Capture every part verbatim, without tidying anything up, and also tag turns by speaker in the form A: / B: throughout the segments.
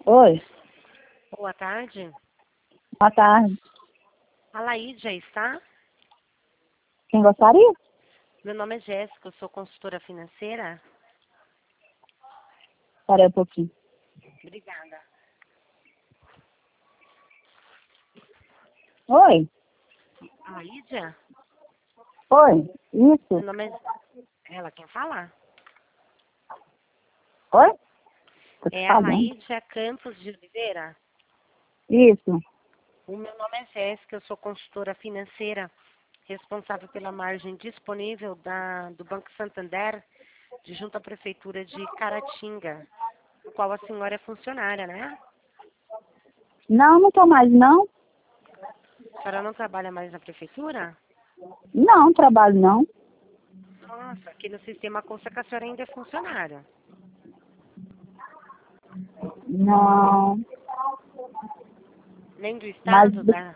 A: Oi,
B: Boa tarde.
A: boa tarde.
B: A Laídia está?
A: Quem gostaria?
B: Meu nome é Jéssica, eu sou consultora financeira.
A: Espera um pouquinho.
B: Obrigada.
A: Oi,
B: A Laídia?
A: oi,
B: Meu
A: isso.
B: nome é... Ela quem fala?
A: Oi? Tô te
B: É a
A: falando.
B: Laídia Campos de Oliveira.
A: Isso.
B: O meu nome é Jéssica, eu sou consultora financeira, responsável pela margem disponível da, do Banco Santander, de junto à Prefeitura de Caratinga, no qual a senhora é funcionária, né?
A: Não, não tô mais, não.
B: A senhora não trabalha mais na Prefeitura?
A: Não, trabalho não.
B: Nossa, aqui no sistema consta que a senhora ainda é funcionária.
A: Não.
B: Nem do
A: Mas,
B: Estado, da...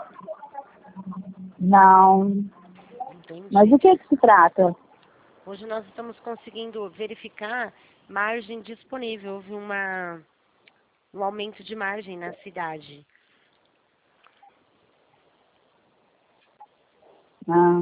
A: não. Mas
B: Entendi.
A: do que que se trata?
B: Hoje nós estamos conseguindo verificar margem disponível. Houve uma, um aumento de margem na cidade.
A: Ah.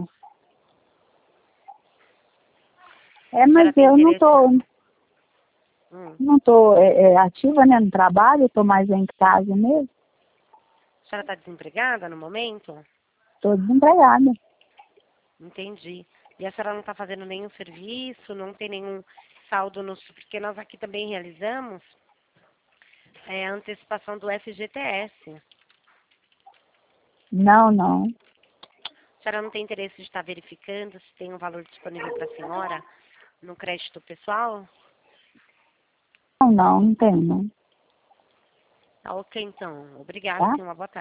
A: É,
B: A
A: mas
B: senhora tem
A: eu não
B: interesse?
A: tô,
B: Hum.
A: não tô é, é, ativa, né, no trabalho, tô mais em casa mesmo.
B: A senhora está desempregada no momento?
A: Tô desempregada.
B: Entendi. E a senhora não está fazendo nenhum serviço, não tem nenhum saldo no... Porque nós aqui também realizamos é, a antecipação do F G T S.
A: Não, não.
B: A senhora não tem interesse de estar verificando se tem um valor disponível para a senhora no crédito pessoal?
A: Não, não, não tenho, não.
B: Tá ok, então. Obrigada,
A: Tá?
B: tenha uma boa tarde.